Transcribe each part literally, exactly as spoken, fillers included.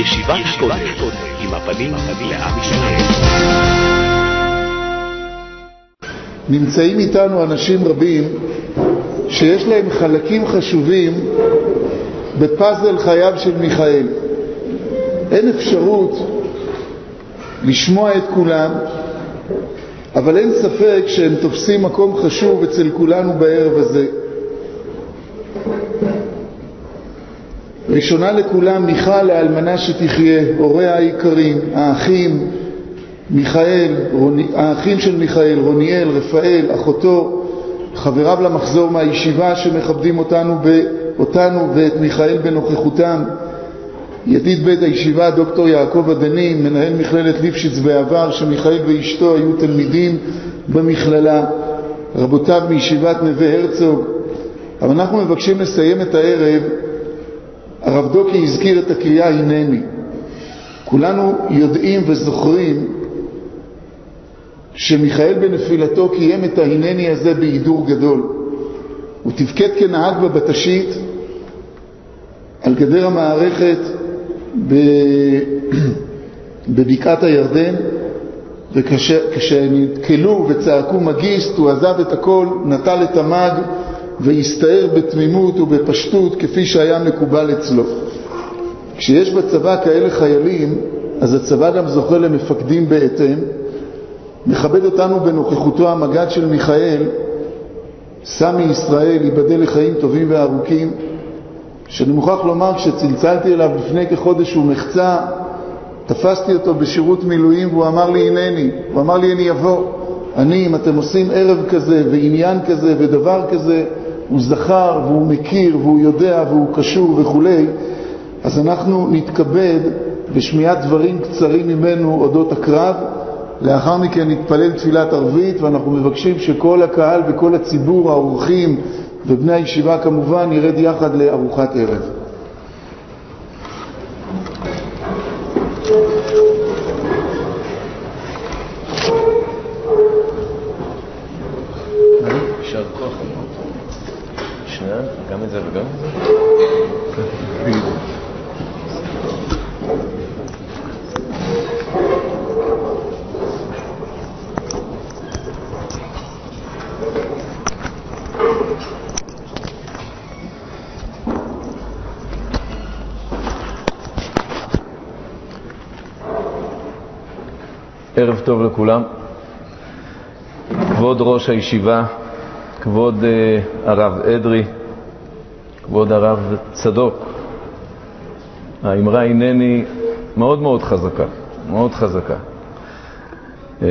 ישיבת הכותל, עם הפנים לעם ישראל. נמצאים איתנו אנשים רבים שיש להם חלקים חשובים בפאזל חייו של מיכאל. אין אפשרות לשמוע את כולם, אבל אין ספק שהם תופסים מקום חשוב אצל כולנו בערב הזה. ראשונה לכולם מיכל האלמנה שתחיה, הוריה היקרים, האחים מיכאל, רוני, האחים של מיכאל, רוניאל, רפאל, אחותו, חבריו למחזור מהישיבה שמכבדים אותנו, ב, אותנו ואת מיכאל בנוכחותם, ידיד בית הישיבה דוקטור יעקב עדני, מנהל מכללת ליפשיץ בעבר, שמיכאל ואשתו היו תלמידים במכללה, רבותיו מישיבת נווה הרצוג. אבל אנחנו מבקשים לסיים את הערב. הרב דוקי הזכיר את הקריאה הנני. כולנו יודעים וזוכרים שמיכאל בנפילתו קיים את ההנני הזה בהידור גדול. הוא תפקד כנהג בבטשית על גדר המערכת בבקעת הירדן, וכשנתקלו וצעקו מגיסט הוא עזב את הכל, נטל את המג והסתער בתמימות ובפשטות כפי שהיה מקובל אצלו. כשיש בצבא כאלה חיילים, אז הצבא גם זוכה למפקדים בהתאם. מכבד אותנו בנוכחותו המג"ד של מיכאל, סמי ישראל, ייבדל לחיים טובים וארוכים, שאני מוכרח לומר כשצלצלתי אליו לפני כחודש הוא מחצה, תפסתי אותו בשירות מילואים והוא אמר לי הנני, הוא אמר לי אני אבוא. אני, אם אתם עושים ערב כזה ועניין כזה ודבר כזה, הוא זכר והוא מכיר והוא יודע והוא קשור וכו', אז אנחנו נתכבד בשמיעת דברים קצרים ממנו אודות הקרב. לאחר מכן נתפלל תפילת ערבית, ואנחנו מבקשים שכל הקהל וכל הציבור, האורחים ובני הישיבה כמובן, ירד יחד לארוחת ערב. יישר כוח. שנייה, גם את זה וגם את זה? ערב טוב לכולם. כבוד ראש הישיבה, כבוד uh, הרב אדרי, כבוד הרב צדוק, האמרה הנני מאוד מאוד חזקה, מאוד חזקה. Uh,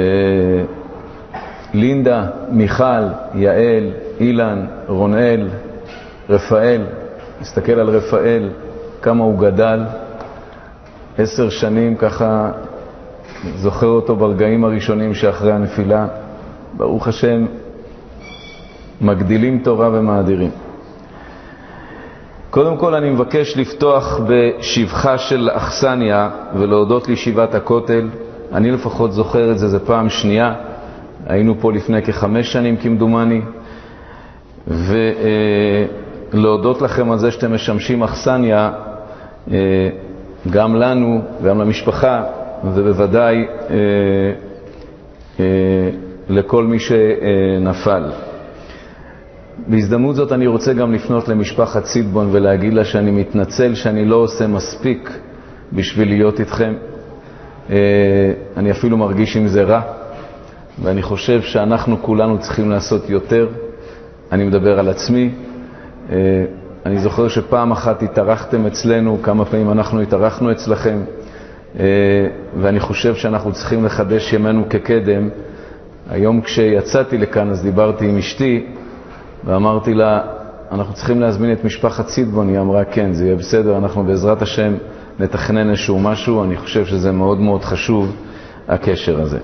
לינדה, מיכל, יעל, אילן, רונאל, רפאל, מסתכל על רפאל, כמה הוא גדל, עשר שנים ככה, זוכר אותו ברגעים הראשונים שאחרי הנפילה. ברוך השם, מגדילים תורה ומאדירים. קודם כל אני מבקש לפתוח בשבחה של אכסניה ולהודות לישיבת הכותל. אני לפחות זוכר את זה, זה פעם שנייה. היינו פה לפני כחמש שנים כמדומני. ולהודות לכם על זה שאתם משמשים אכסניה, גם לנו, גם למשפחה, ובוודאי אה, אה, לכל מי שנפל. בהזדמנות זאת אני רוצה גם לפנות למשפחת סידבון ולהגיד לה שאני מתנצל שאני לא עושה מספיק בשביל להיות איתכם. אה, אני אפילו מרגיש עם זה רע, ואני חושב שאנחנו כולנו צריכים לעשות יותר. אני מדבר על עצמי. אה, אני זוכר שפעם אחת התארחתם אצלנו, כמה פעמים אנחנו התארחנו אצלכם, ואני חושב שאנחנו צריכים לחדש ימינו כקדם. היום כשיצאתי לכאן אז דיברתי עם אשתי ואמרתי לה, אנחנו צריכים להזמין את משפחת סידבון. היא אמרה כן, זה יהיה בסדר, אנחנו בעזרת השם נתכנן איזשהו משהו. אני חושב שזה מאוד מאוד חשוב, הקשר הזה.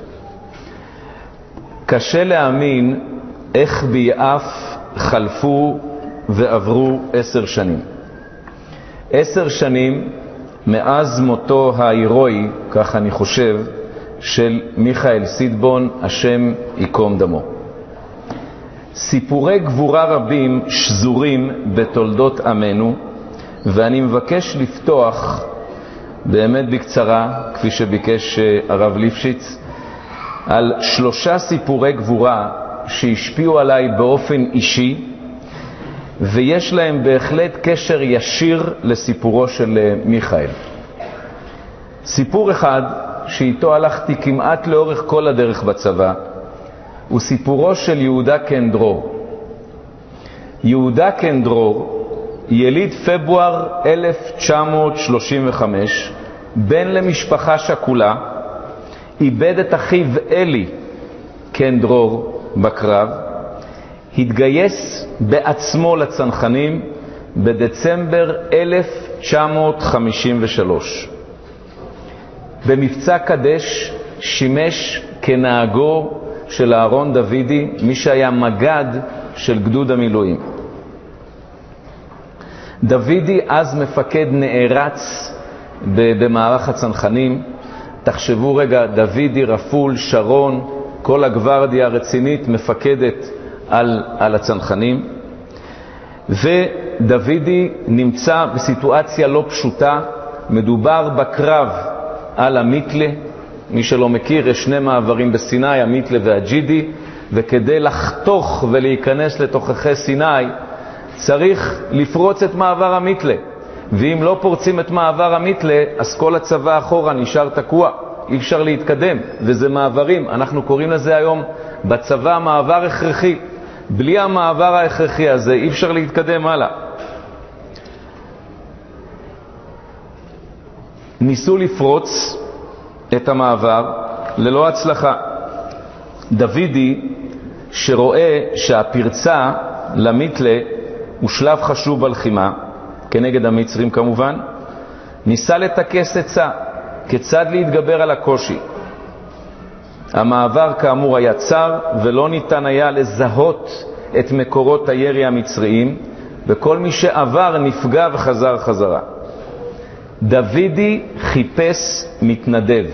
קשה להאמין איך ביעף חלפו ועברו עשר שנים. עשר שנים מאז מותו ההירואי, כך אני חושב, של מיכאל סידבון, השם ייקום דמו. סיפורי גבורה רבים שזורים בתולדות עמנו, ואני מבקש לפתוח באמת בקצרה, כפי שביקש הרב ליפשיץ, על שלושה סיפורי גבורה שהשפיעו עליי באופן אישי, ויש להם בהחלט קשר ישיר לסיפורו של מיכאל. סיפור אחד שאיתו הלכתי כמעט לאורך כל הדרך בצבא, הוא סיפורו של יהודה קן דרור. יהודה קן דרור, יליד פברואר אלף תשע מאות שלושים וחמש, בן למשפחה שכולה, איבד את אחיו אלי קן דרור בקרב, התגייס בעצמו לצנחנים בדצמבר אלף תשע מאות חמישים ושלוש. במבצע קדש שימש כנהגו של אהרון דוידי, מי שהיה מגד של גדוד המילואים. דוידי אז מפקד נערץ במערך הצנחנים. תחשבו רגע, דוידי, רפול, שרון, כל הגוורדיה הרצינית מפקדת על, על הצנחנים. ודוידי נמצא בסיטואציה לא פשוטה. מדובר בקרב על המיתלה. מי שלא מכיר, יש שני מעברים בסיני, המיתלה והג'ידי, וכדי לחתוך ולהיכנס לתוככי סיני צריך לפרוץ את מעבר המיתלה, ואם לא פורצים את מעבר המיתלה אז כל הצבא אחורה נשאר תקוע, אי אפשר להתקדם, וזה מעברים, אנחנו קוראים לזה היום בצבא מעבר הכרחי. בלי המעבר ההכרחי הזה אי אפשר להתקדם הלאה. ניסו לפרוץ את המעבר ללא הצלחה. דוידי, שרואה שהפרצה למיתלה הוא שלב חשוב בלחימה, כנגד המצרים כמובן, ניסה לתקס עצה כיצד להתגבר על הקושי. המעבר כאמור היה צר ולא ניתן היה לזהות את מקורות הירי המצריים, וכל מי שעבר נפגע וחזר חזרה. דוידי חיפש מתנדב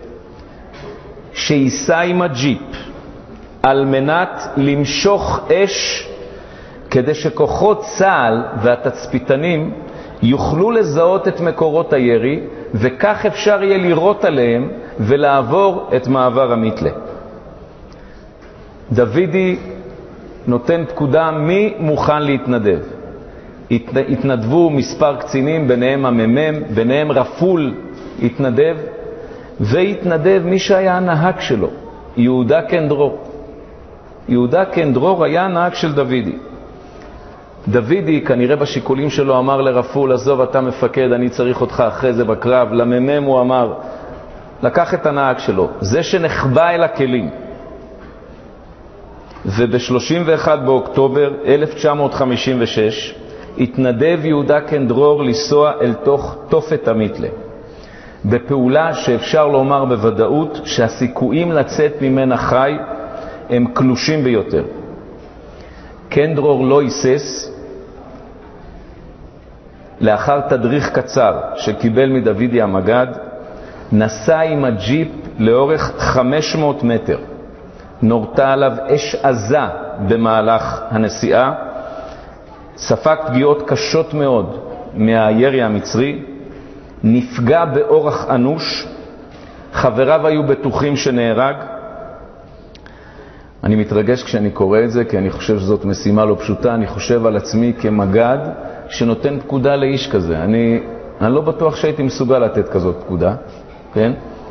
שייסע עם הג'יפ על מנת למשוך אש, כדי שכוחות צה"ל והתצפיתנים יוכלו לזהות את מקורות הירי, וכך אפשר יהיה לירות עליהם ולעבור את מעבר המיתלה. דוידי נותן פקודה מי מוכן להתנדב. התנדבו מספר קצינים, ביניהם הממם, ביניהם רפול התנדב, והתנדב מי שהיה הנהג שלו, יהודה קן דרור. יהודה קן דרור היה הנהג של דוידי. דוידי כנראה בשיקולים שלו אמר לרפול, עזוב אתה מפקד, אני צריך אותך אחרי זה בקרב. לממם הוא אמר, לקח את הנהג שלו, זה שנחבא אל הכלים. וב-שלושים ואחד באוקטובר אלף תשע מאות חמישים ושש התנדב יהודה קן דרור לנסוע אל תוך תופת המיתלה, בפעולה שאפשר לומר בוודאות שהסיכויים לצאת ממנה חי הם קלושים ביותר. קן דרור לא היסס. לאחר תדריך קצר שקיבל מדוידי המגד, נסע עם הג'יפ לאורך חמש מאות מטר. נורתה עליו אש עזה במהלך הנסיעה, ספג פגיעות קשות מאוד מהירי המצרי, נפגע באורח אנוש, חבריו היו בטוחים שנהרג. אני מתרגש כשאני קורא את זה, כי אני חושב שזאת משימה לא פשוטה. אני חושב על עצמי כמגד שנותן פקודה לאיש כזה. אני, אני לא בטוח שהייתי מסוגל לתת כזאת פקודה, כן?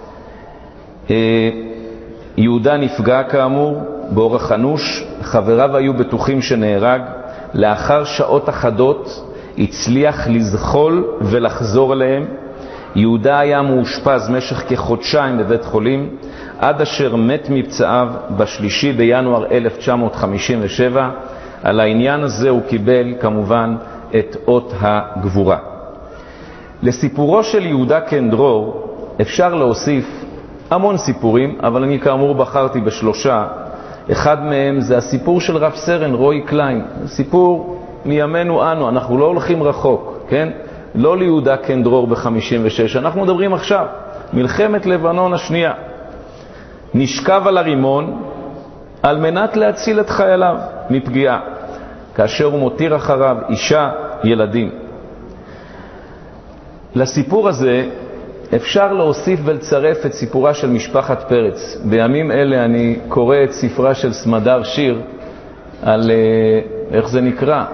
יהודה נפגע כאמור באורח אנוש, חבריו היו בטוחים שנהרג. לאחר שעות אחדות הצליח לזחול ולחזור אליהם. יהודה היה מאושפז משך כחודשיים בבית חולים, עד אשר מת מפצעיו בשלישי בינואר אלף תשע מאות חמישים ושבע. על העניין הזה הוא קיבל כמובן את אות הגבורה. לסיפורו של יהודה קן דרור אפשר להוסיף המון סיפורים, אבל אני כאמור בחרתי בשלושה. אחד מהם זה הסיפור של רב סרן רועי קליין, סיפור מימינו אנו, אנחנו לא הולכים רחוק, כן? לא ליהודה קן דרור ב-חמישים ושש, אנחנו מדברים עכשיו, מלחמת לבנון השנייה. נשכב על הרימון על מנת להציל את חייליו מפגיעה, כאשר הוא מותיר אחריו אישה, ילדים. לסיפור הזה אפשר להוסיף ולצרף את סיפורה של משפחת פרץ. בימים אלה אני קורא את ספרה של סמדר שיר על, איך זה נקרא?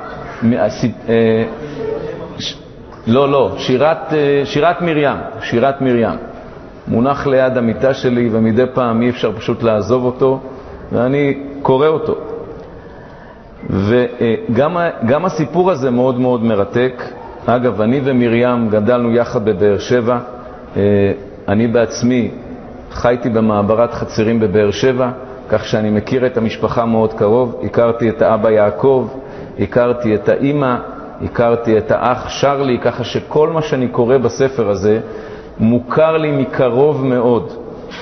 לא, לא, שירת, שירת מרים, שירת מרים. מונח ליד המיטה שלי ומדי פעם אי אפשר פשוט לעזוב אותו, ואני קורא אותו. וגם גם הסיפור הזה מאוד מאוד מרתק. אגב, אני ומרים גדלנו יחד בבאר שבע. אני בעצמי חייתי במעברת חצרים בבאר שבע, כך שאני מכיר את המשפחה מאוד קרוב. הכרתי את האבא יעקב, הכרתי את האמא, הכרתי את האח שרלי, ככה שכל מה שאני קורא בספר הזה מוכר לי מקרוב מאוד.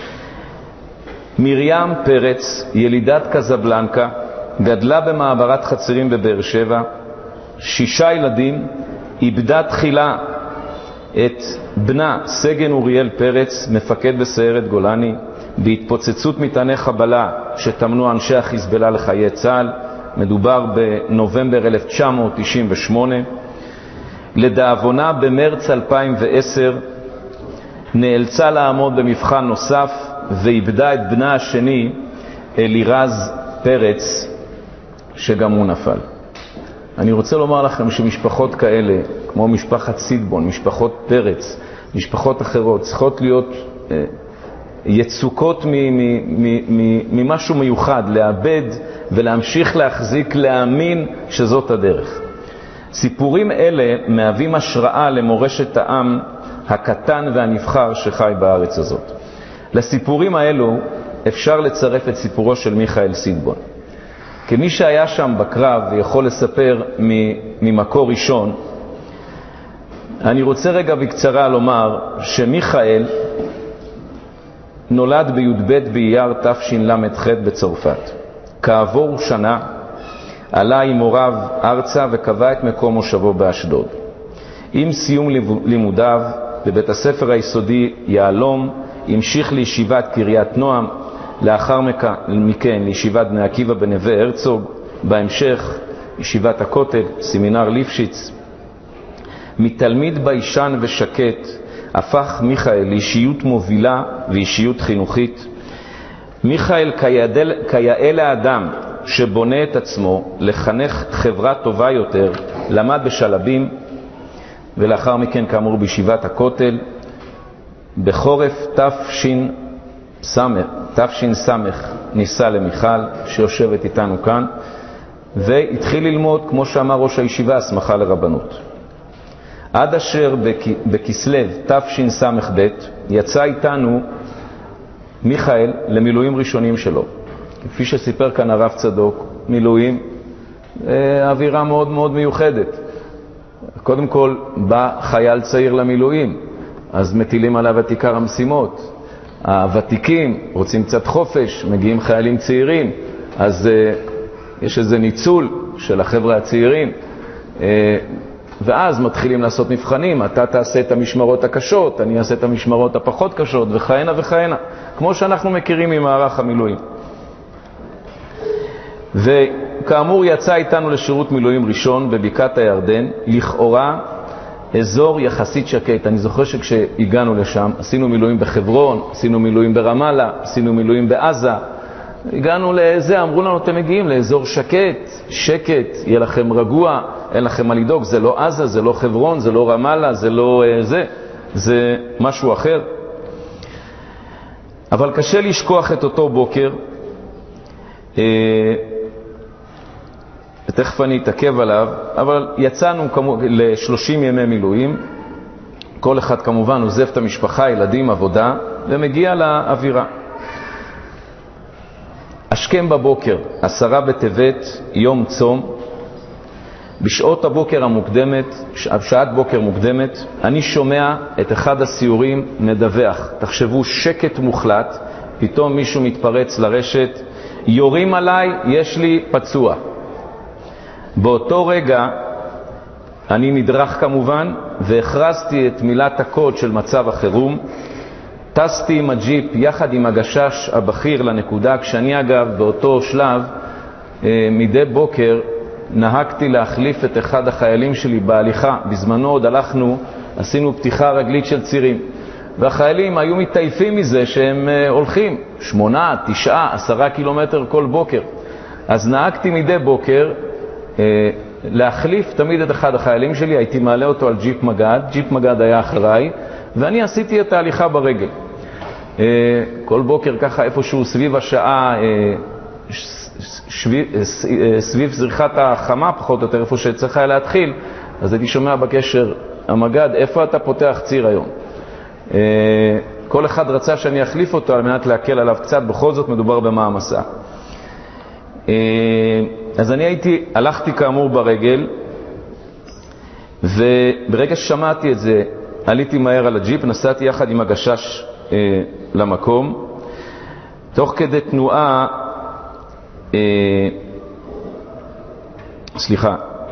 מרים פרץ, ילידת קזבלנקה, גדלה במעברת חצרים בבאר שבע, שישה ילדים, איבדה תחילה את בנה סגן אוריאל פרץ, מפקד בסיירת גולני, בהתפוצצות מטעני חבלה שתמנו אנשי החיזבאללה לחיי צה"ל. מדובר בנובמבר אלף תשע מאות תשעים ושמונה. לדאבונה במרץ אלפיים ועשר נאלצה לעמוד במבחן נוסף ואיבדה את בנה השני אלירז פרץ, שגם הוא נפל. אני רוצה לומר לכם שמשפחות כאלה, כמו משפחת סידבון, משפחות פרץ, משפחות אחרות, צריכות להיות אה, יצוקות ממשהו מיוחד, לאבד ולהמשיך להחזיק, להאמין שזאת הדרך. סיפורים אלה מהווים השראה למורשת העם הקטן והנבחר שחי בארץ הזאת. לסיפורים האלו אפשר לצרף את סיפורו של מיכאל סידבון. כמי שהיה שם בקרב ויכול לספר ממקור ראשון, אני רוצה רגע בקצרה לומר שמיכאל נולד בי"ב באייר תשל"ח בצרפת. כעבור שנה עלה עם הוריו ארצה וקבע את מקום מושבו באשדוד. עם סיום לימודיו בבית הספר היסודי יעלום המשיך לישיבת קריית נועם, לאחר מכן לישיבת בני עקיבא בנווה הרצוג, בהמשך ישיבת הכותל, סמינר ליפשיץ. מתלמיד ביישן ושקט הפך מיכאל לאישיות מובילה ואישיות חינוכית. מיכאל כיאה לאדם שבונה את עצמו לחנך חברה טובה יותר, למד בשלבים ולאחר מכן כאמור בישיבת הכותל. בחורף תש"ס ניסה למיכל שיושבת איתנו כאן והתחיל ללמוד, כמו שאמר ראש הישיבה, הסמכה לרבנות. עד אשר בכסלו תשס"ב יצא איתנו מיכאל למילואים ראשונים שלו. כפי שסיפר כאן הרב צדוק, מילואים אווירה מאוד מאוד מיוחדת. קודם כל בא חייל צעיר למילואים, אז מטילים עליו את עיקר המשימות. הוותיקים רוצים קצת חופש, מגיעים חיילים צעירים, אז uh, יש איזה ניצול של החבר'ה הצעירים, uh, ואז מתחילים לעשות מבחנים. אתה תעשה את המשמרות הקשות, אני אעשה את המשמרות הפחות קשות, וכהנה וכהנה, כמו שאנחנו מכירים ממערך המילואים. וכאמור יצא איתנו לשירות מילואים ראשון בבקעת הירדן, לכאורה אזור יחסית שקט. אני זוכר שכשהגענו לשם עשינו מילואים בחברון, עשינו מילואים ברמאללה, עשינו מילואים בעזה. הגענו לזה, אמרו לנו אתם מגיעים לאזור שקט, שקט, יהיה לכם רגוע, אין לכם מה לדאוג, זה לא עזה, זה לא חברון, זה לא רמאללה, זה לא זה, זה משהו אחר. אבל קשה לשכוח את אותו בוקר, ותכף אני אתעכב עליו, אבל יצאנו ל-שלושים ימי מילואים, כל אחד כמובן עוזב את המשפחה, ילדים, עבודה, ומגיע לאווירה. השכם בבוקר, עשרה בטבת, יום צום, בשעות הבוקר המוקדמת, בשעת בוקר מוקדמת, אני שומע את אחד הסיורים מדווח. תחשבו, שקט מוחלט, פתאום מישהו מתפרץ לרשת, יורים עליי, יש לי פצוע. באותו רגע אני נדרך כמובן, והכרזתי את מילת הקוד של מצב החירום. טסתי עם הג'יפ יחד עם הגשש הבכיר לנקודה, כשאני אגב באותו שלב מדי בוקר נהגתי להחליף את אחד החיילים שלי בהליכה. בזמנו עוד הלכנו, עשינו פתיחה רגלית של צירים, והחיילים היו מתעייפים מזה שהם הולכים שמונה, תשעה, עשרה קילומטר כל בוקר. אז נהגתי מדי בוקר להחליף תמיד את אחד החיילים שלי, הייתי מעלה אותו על ג'יפ מגד, ג'יפ מגד היה אחריי, ואני עשיתי את ההליכה ברגל. כל בוקר ככה איפשהו סביב השעה, סביב זריחת החמה פחות או יותר, איפה שצריך היה להתחיל, אז הייתי שומע בקשר, המגד, איפה אתה פותח ציר היום? כל אחד רצה שאני אחליף אותו על מנת להקל עליו קצת, בכל זאת מדובר במעמסה. אז אני הייתי, הלכתי כאמור ברגל, וברגע ששמעתי את זה, עליתי מהר על הג'יפ, נסעתי יחד עם הגשש אה, למקום. תוך כדי תנועה, אה, סליחה, אה,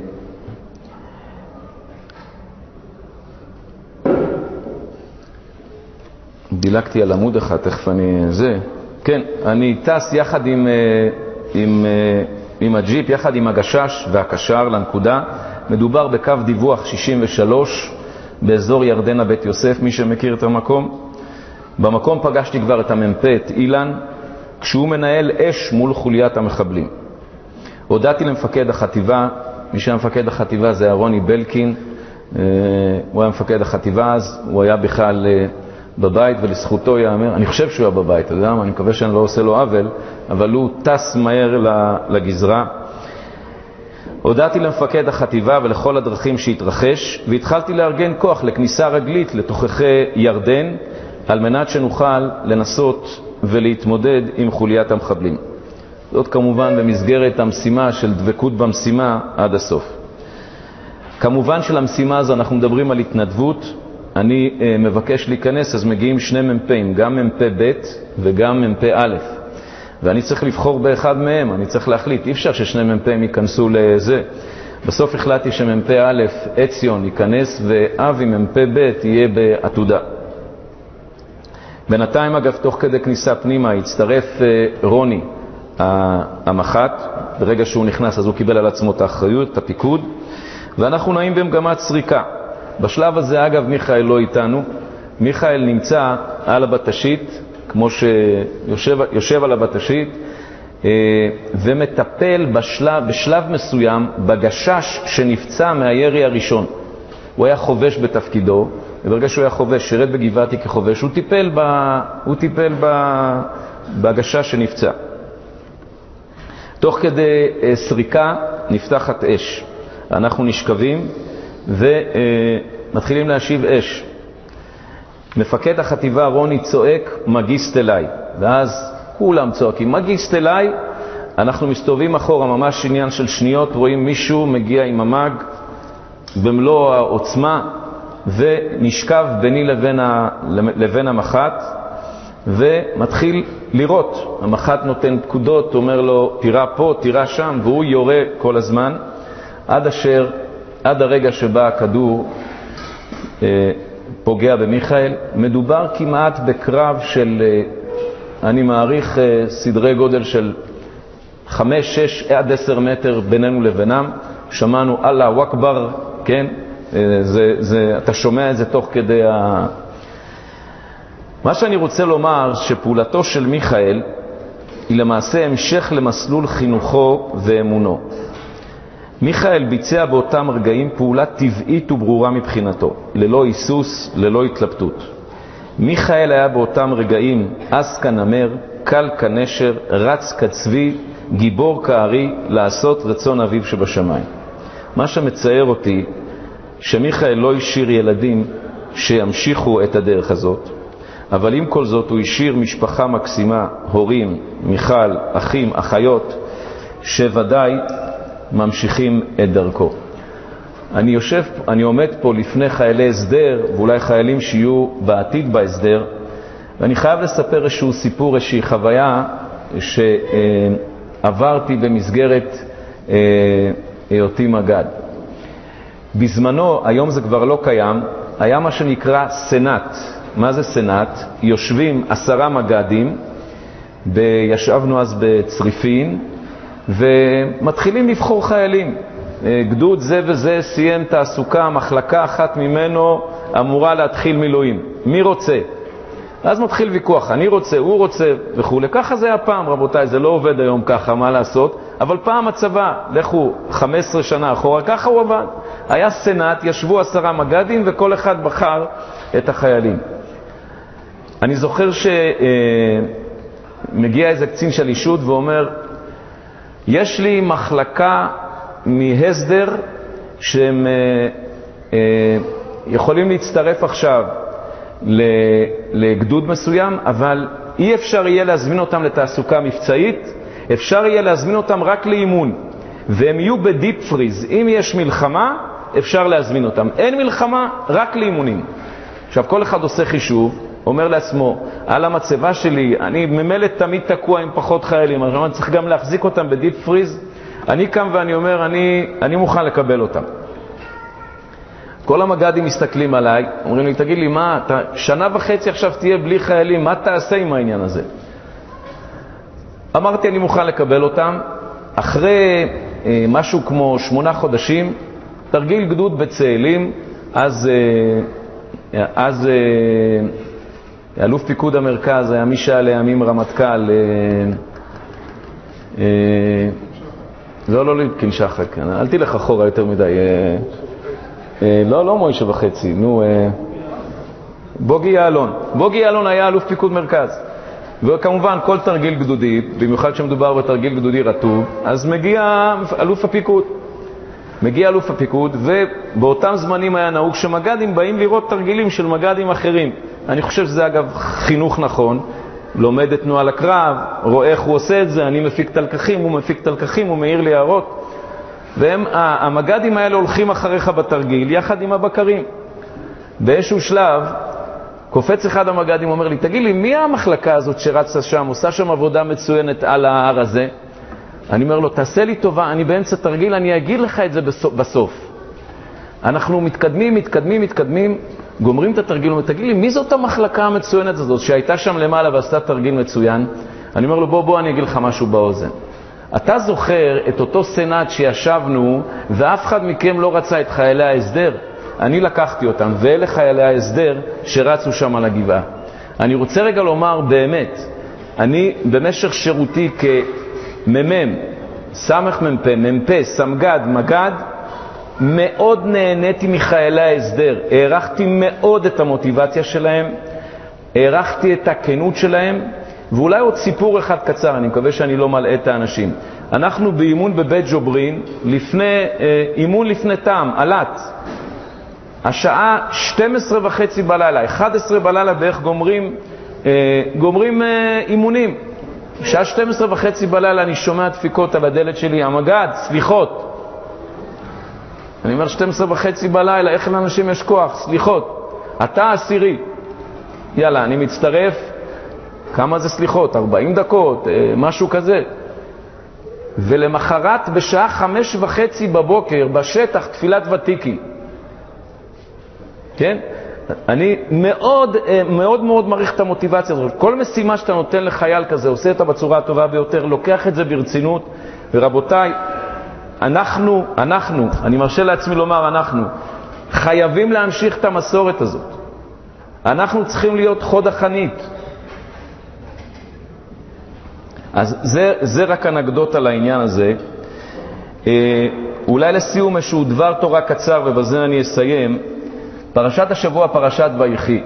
דילגתי על עמוד אחד, תכף אני זה. כן, אני טס יחד עם, עם, עם הג'יפ, יחד עם הגשש והקשר לנקודה. מדובר בקו דיווח שישים ושלוש באזור ירדנה בית יוסף, מי שמכיר את המקום. במקום פגשתי כבר את המ"פ, את אילן, כשהוא מנהל אש מול חוליית המחבלים. הודעתי למפקד החטיבה, מי שמפקד החטיבה זה רוני בלקין, הוא היה מפקד החטיבה אז, הוא היה בכלל בבית, ולזכותו יאמר, אני חושב שהוא היה בבית, אתה יודע מה, אני מקווה שאני לא עושה לו עוול, אבל הוא טס מהר לגזרה. הודעתי למפקד החטיבה ולכל הדרכים שהתרחש, והתחלתי לארגן כוח לכניסה רגלית לתוככי ירדן, על מנת שנוכל לנסות ולהתמודד עם חוליית המחבלים. זאת כמובן במסגרת המשימה של דבקות במשימה עד הסוף. כמובן שלמשימה הזו אנחנו מדברים על התנדבות, אני uh, מבקש להיכנס, אז מגיעים שני מ"פים, גם מ"פ ב' וגם מ"פ א', ואני צריך לבחור באחד מהם, אני צריך להחליט, אי אפשר ששני מ"פים ייכנסו לזה. בסוף החלטתי שמ"פ א' אציון ייכנס ואבי מ"פ ב' יהיה בעתודה. בינתיים אגב, תוך כדי כניסה פנימה הצטרף uh, רוני המח"ט, ברגע שהוא נכנס אז הוא קיבל על עצמו את האחריות, את הפיקוד, ואנחנו נעים במגמת סריקה. בשלב הזה, אגב, מיכאל לא איתנו. מיכאל נמצא על הבטשית, כמו שיושב יושב על הבטשית, ומטפל בשלב, בשלב מסוים בגשש שנפצע מהירי הראשון. הוא היה חובש בתפקידו, וברגע שהוא היה חובש, שירת בגבעתי כחובש, הוא טיפל, ב, הוא טיפל ב, בגשש שנפצע. תוך כדי סריקה נפתחת אש. אנחנו נשכבים, ומתחילים להשיב אש. מפקד החטיבה רוני צועק מגיסט אליי, ואז כולם צועקים מגיסט אליי. אנחנו מסתובבים אחורה ממש עניין של שניות, רואים מישהו מגיע עם המג במלוא העוצמה ונשכב ביני לבין, ה... לבין המח"ט ומתחיל לירות. המח"ט נותן פקודות, אומר לו תירה פה, תירה שם, והוא יורה כל הזמן עד אשר עד הרגע שבא הכדור אה, פוגע במיכאל. מדובר כמעט בקרב של, אה, אני מעריך, אה, סדרי גודל של חמש, שש עד עשר מטר בינינו לבינם. שמענו אללה אכבר, כן? אה, זה, זה, אתה שומע את זה תוך כדי ה... מה שאני רוצה לומר, שפעולתו של מיכאל היא למעשה המשך למסלול חינוכו ואמונו. מיכאל ביצע באותם רגעים פעולה טבעית וברורה מבחינתו, ללא היסוס, ללא התלבטות. מיכאל היה באותם רגעים עז כנמר, קל כנשר, רץ כצבי, גיבור כארי, לעשות רצון אביו שבשמיים. מה שמצער אותי, שמיכאל לא השאיר ילדים שימשיכו את הדרך הזאת, אבל עם כל זאת הוא השאיר משפחה מקסימה, הורים, מיכל, אחים, אחיות, שוודאי ממשיכים את דרכו. אני יושב, אני עומד פה לפני חיילי הסדר, ואולי חיילים שיהיו בעתיד בהסדר, ואני חייב לספר איזשהו סיפור, איזושהי חוויה שעברתי במסגרת היותי מג"ד. בזמנו, היום זה כבר לא קיים, היה מה שנקרא סנאט. מה זה סנאט? יושבים עשרה מג"דים, ישבנו אז בצריפין, ומתחילים לבחור חיילים. גדוד זה וזה סיים תעסוקה, מחלקה אחת ממנו אמורה להתחיל מילואים. מי רוצה? אז מתחיל ויכוח, אני רוצה, הוא רוצה וכו'. ככה זה היה פעם, רבותיי, זה לא עובד היום ככה, מה לעשות? אבל פעם הצבא, לכו חמש עשרה שנה אחורה, ככה הוא עבד. היה סנאט, ישבו עשרה מג"דים וכל אחד בחר את החיילים. אני זוכר שמגיע איזה קצין שלישות ואומר, יש לי מחלקה מהסדר שהם יכולים להצטרף עכשיו לגדוד מסוים, אבל אי אפשר יהיה להזמין אותם לתעסוקה מבצעית, אפשר יהיה להזמין אותם רק לאימון, והם יהיו בדיפ פריז. אם יש מלחמה, אפשר להזמין אותם. אין מלחמה, רק לאימונים. עכשיו, כל אחד עושה חישוב, אומר לעצמו, על המצבה שלי, אני ממילא תמיד תקוע עם פחות חיילים, אני צריך גם להחזיק אותם בדיפ פריז. אני קם ואני אומר, אני, אני מוכן לקבל אותם. כל המג"דים מסתכלים עליי, אומרים לי, תגיד לי, מה, אתה שנה וחצי עכשיו תהיה בלי חיילים, מה תעשה עם העניין הזה? אמרתי, אני מוכן לקבל אותם. אחרי אה, משהו כמו שמונה חודשים, תרגיל גדוד בצאלים, אז, אה, אז אה, אלוף פיקוד המרכז היה מישה לימים רמטכ"ל, אה, אה, לא, לא ליפקין שחק, אל תלך אחורה יותר מדי, אה, לא, לא מוישה וחצי, נו, בוגי יעלון. בוגי יעלון היה אלוף פיקוד מרכז. וכמובן, כל תרגיל גדודי, במיוחד שמדובר בתרגיל גדודי רטוב, אז מגיע אלוף הפיקוד. מגיע אלוף הפיקוד, ובאותם זמנים היה נהוג שמג"דים באים לראות תרגילים של מג"דים אחרים. אני חושב שזה אגב חינוך נכון, לומד את נוהל הקרב, רואה איך הוא עושה את זה, אני מפיק תלקחים, הוא מפיק תלקחים, הוא מאיר לי הערות. והם, המג"דים האלה הולכים אחריך בתרגיל, יחד עם הבקרים. באיזשהו שלב, קופץ אחד המג"דים, אומר לי, תגיד לי, מי המחלקה הזאת שרצה שם, עושה שם עבודה מצוינת על ההר הזה? אני אומר לו, תעשה לי טובה, אני באמצע תרגיל, אני אגיד לך את זה בסוף. אנחנו מתקדמים, מתקדמים, מתקדמים, גומרים את התרגיל, ותגיד לי, מי זאת המחלקה המצוינת הזאת שהייתה שם למעלה ועשתה תרגיל מצוין? אני אומר לו, בוא, בוא, אני אגיד לך משהו באוזן. אתה זוכר את אותו סנאט שישבנו ואף אחד מכם לא רצה את חיילי ההסדר? אני לקחתי אותם, ואלה חיילי ההסדר שרצו שם על הגבעה. אני רוצה רגע לומר באמת, אני במשך שירותי כממם, סמך מ"פ, מ"פ, סמג"ד, מג"ד, מאוד נהניתי מחיילי ההסדר. הערכתי מאוד את המוטיבציה שלהם, הערכתי את הכנות שלהם, ואולי עוד סיפור אחד קצר, אני מקווה שאני לא מלאה את האנשים. אנחנו באימון בבית ג'וברין, לפני, אה, אימון לפני טעם, עלת. השעה שתים עשרה וחצי בלילה, אחת עשרה בלילה בערך גומרים, אה, גומרים אה, אימונים. שעה שתים עשרה וחצי בלילה אני שומע דפיקות על הדלת שלי, המג"ד, סליחות. אני אומר שתים עשרה וחצי בלילה, איך לאנשים יש כוח? סליחות. אתה עשירי. יאללה, אני מצטרף. כמה זה סליחות? ארבעים דקות, משהו כזה. ולמחרת בשעה חמש וחצי בבוקר, בשטח, תפילת ותיקי. כן? אני מאוד, מאוד מאוד מעריך את המוטיבציה הזאת. כל משימה שאתה נותן לחייל כזה, עושה אותה בצורה הטובה ביותר, לוקח את זה ברצינות. ורבותיי, אנחנו, אנחנו, אני מרשה לעצמי לומר, אנחנו חייבים להמשיך את המסורת הזאת. אנחנו צריכים להיות חוד החנית. אז זה, זה רק אנקדוטה על העניין הזה. אה, אולי לסיום איזשהו דבר תורה קצר, ובזה אני אסיים. פרשת השבוע, פרשת ויחי.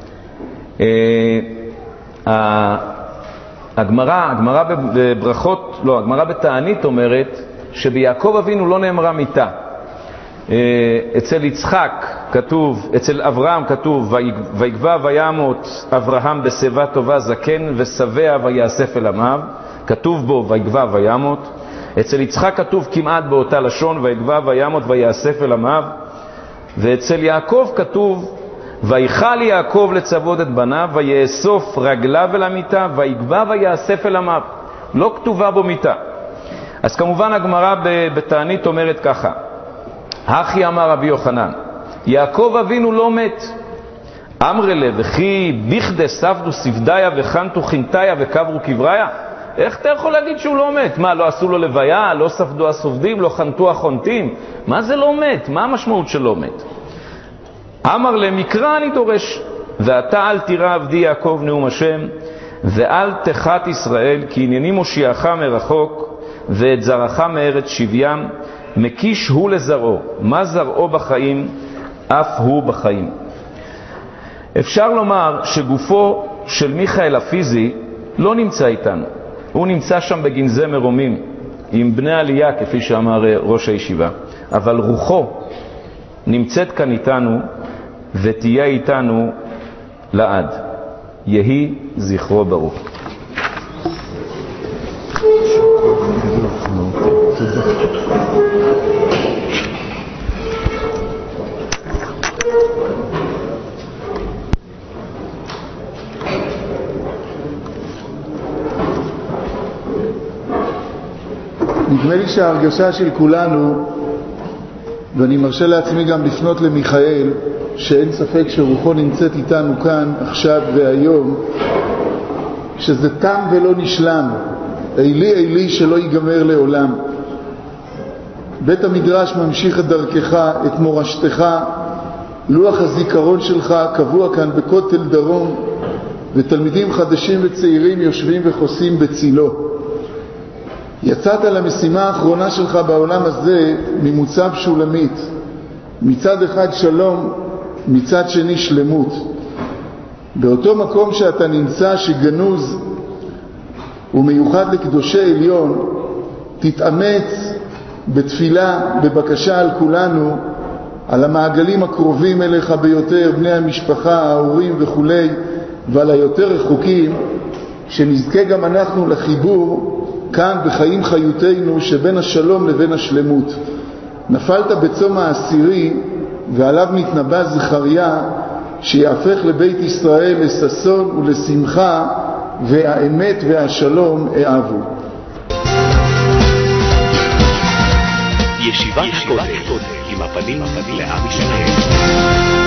אה, הגמרא, הגמרא בברכות, לא, הגמרא בתענית אומרת שביעקב אבינו לא נאמרה מיתה. אצל יצחק כתוב, אצל אברהם כתוב, ויגבע וימות אברהם בשיבה טובה זקן ושבע ויאסף אל עמיו, כתוב בו ויגבע וימות. אצל יצחק כתוב כמעט באותה לשון, ויגבע וימות ויאסף אל עמיו. ואצל יעקב כתוב, ויחל יעקב לצוות את בניו, ויאסוף רגליו אל המיטה, ויגבע ויאסף אל עמיו. לא כתובה בו מיטה. אז כמובן הגמרא בתענית אומרת ככה, הכי אמר רבי יוחנן, יעקב אבינו לא מת. אמרלה וכי בכדי ספדו ספדיה וחנתו חנתיה וקברו קבריה? איך אתה יכול להגיד שהוא לא מת? מה, לא עשו לו לוויה? לא ספדו הסופדים? לא חנתו החונתים? מה זה לא מת? מה המשמעות של לא מת? אמר למקרא אני דורש, ואתה אל תירא עבדי יעקב נאום השם, ואל תחת ישראל, כי ענייני מושיעך מרחוק, ואת זרעך מארץ שבים, מקיש הוא לזרעו, מה זרעו בחיים, אף הוא בחיים. אפשר לומר שגופו של מיכאל הפיזי לא נמצא איתנו, הוא נמצא שם בגנזי מרומים, עם בני עלייה כפי שאמר ראש הישיבה, אבל רוחו נמצאת כאן איתנו ותהיה איתנו לעד. יהי זכרו ברוך. נדמה לי שההרגשה של כולנו, ואני מרשה לעצמי גם לפנות למיכאל, שאין ספק שרוחו נמצאת איתנו כאן עכשיו והיום, שזה תם ולא נשלם, אילי אילי שלא ייגמר לעולם. בית המדרש ממשיך את דרכך, את מורשתך, לוח הזיכרון שלך קבוע כאן בכותל דרום, ותלמידים חדשים וצעירים יושבים וחוסים בצילו. יצאת למשימה האחרונה שלך בעולם הזה ממוצב שולמית, מצד אחד שלום, מצד שני שלמות. באותו מקום שאתה נמצא שגנוז ומיוחד לקדושי עליון, תתאמץ בתפילה, בבקשה על כולנו, על המעגלים הקרובים אליך ביותר, בני המשפחה, ההורים וכו', ועל היותר רחוקים, שנזכה גם אנחנו לחיבור כאן בחיים חיותנו שבין השלום לבין השלמות. נפלת בצום העשירי ועליו נתנבא זכריה שיהפך לבית ישראל לששון ולשמחה, והאמת והשלום אהבו. ישיבת הכותל עם הפנים לעם ישראל.